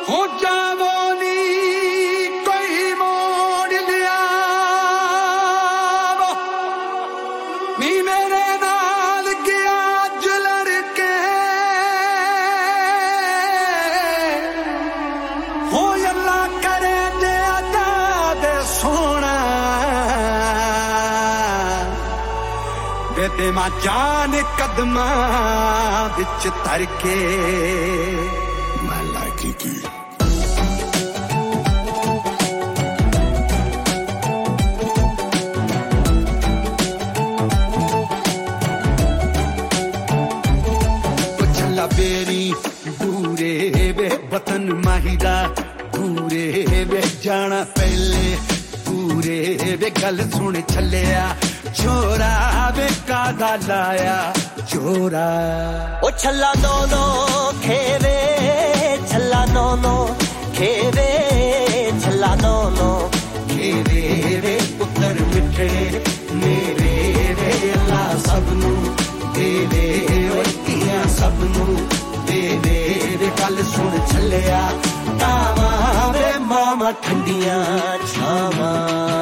हो जावो नी कोई मोड़ लिया नी मेरे नाल गया जलर के हो अल्लाह करे दे अदा दे सोना बेटे मां जान कदमा बिच धर के मैं लागी की बेरी दूरे वे वतन माहिरा दूरे वे जाना पहले पूरे वे गल सुन छलिया छोरा वे कादा लाया चोरा ओ छल्ला दोनो खेवे छल्ला दोनो खेवे छल्ला दोनो खेवे वे पुत्र मिठे मेरे वे अल्लाह सबनू देवे ओतियां सबनू देवे वे गल सुन छलिया तावा वे मामा ठंडियां छावा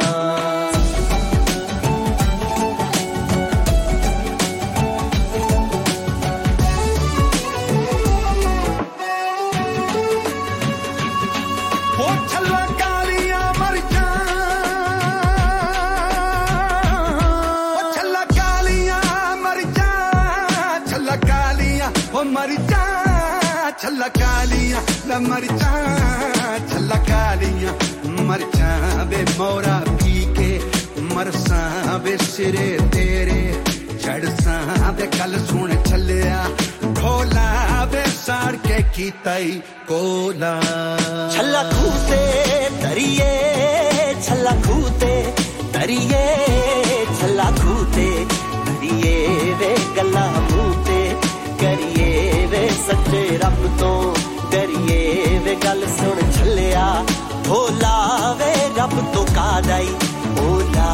छल्ला कालियां मरचा छल्ला कालियां मरचा बे मोरा पी के मरसा बे सिरे तेरे चढ़सा बे गल सुन छलिया ढोला बे साड़ के कीताई कोला छल्ला खूते तरिए छल्ला खूते तरिए छल्ला खूते तरिए वे गल्ला मूते करिए वे सच्चे रब तो डरिए वे गल सुन छलिया भोला वे रब तो कादाई भोला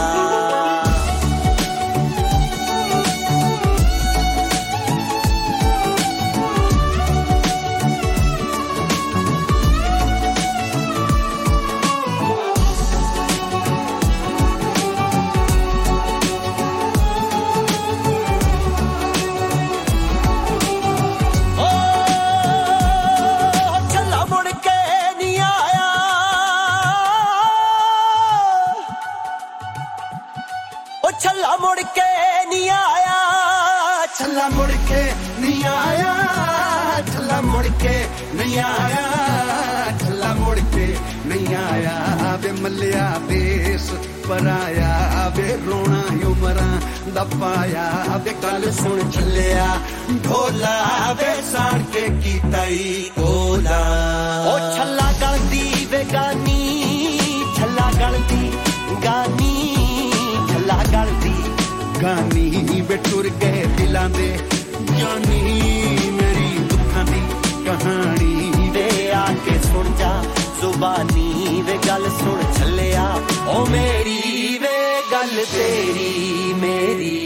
छल्ला मुड़ के नहीं आया छल्ला मुड़ के नहीं आया छल्ला मुड़ के नहीं आया छल्ला मुड़ के नहीं आया वे मल्लिया देश पराया वे रोना उमरा दपाया वे गल सुन छलिया ढोला वे साड़ के कीताई कोला ओ छल्ला गलती वे गानी छल्ला गलती गानी छल्ला गलती गानी वे टुर गए दिलां दे जानी मेरी दुखां दी कहानी वे आके सुन जा जुबानी वे गल सुन छलिया ओ मेरी वे गल तेरी मेरी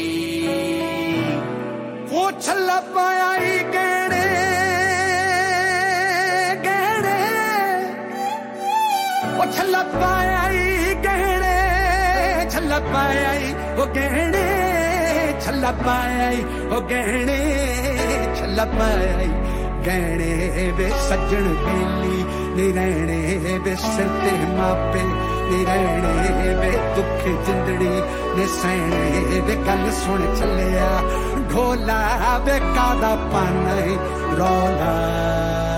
वो छल्ला पाया ही गहने गहने वो छल्ला पाया ही गहने छल्ला पाया ही वो गहने छल्ला पाया ही वो गहने छल्ला पाया ही गहने वे सज्जन बेली नहीं रहने वे सिर ते मापे नहीं रहने वे दुख जिंदड़ी ने सहने वे गल सुन छलिया ढोला वे कादा पाना रौला